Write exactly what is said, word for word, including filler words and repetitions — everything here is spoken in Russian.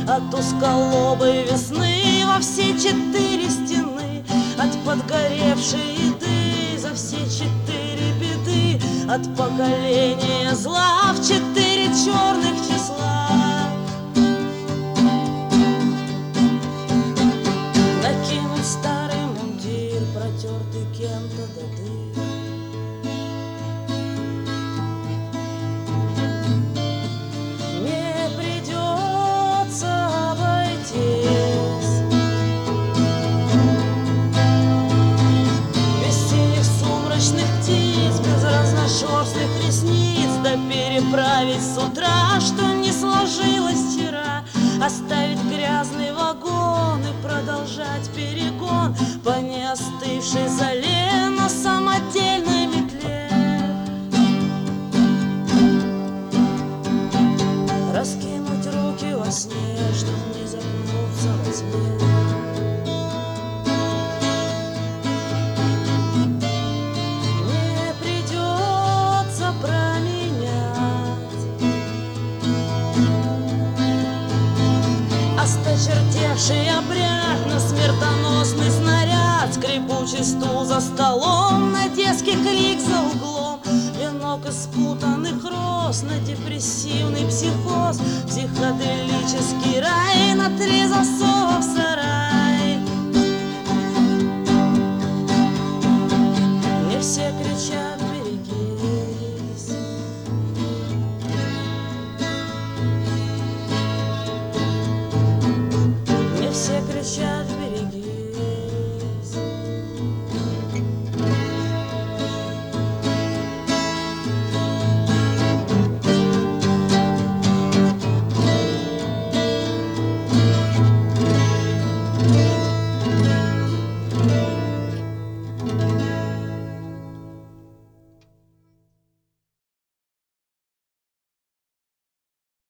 от узколобой весны во все четыре стены, от подгоревшей еды за все четыре беды, от поколения зла в четыре черных числа. Накинуть старый мундир, протертый кем-то до дыр, не придется обойтись без синих сумрачных птиц, без разношерстных ресниц, да переправить с утра, что не сложилось вчера, оставить грязный вагон и продолжать перегон по неостывшей зале на самодельной метле. Раскинуть руки во сне, чтоб не загнуться во тьме. Не придется променять осточертевший обряд на смертоносный снаряд, скрипучий стул за столом, на детский крик за углом, венок из спутанных роз на депрессивный психоз, психоделический рай на три засова в сарае.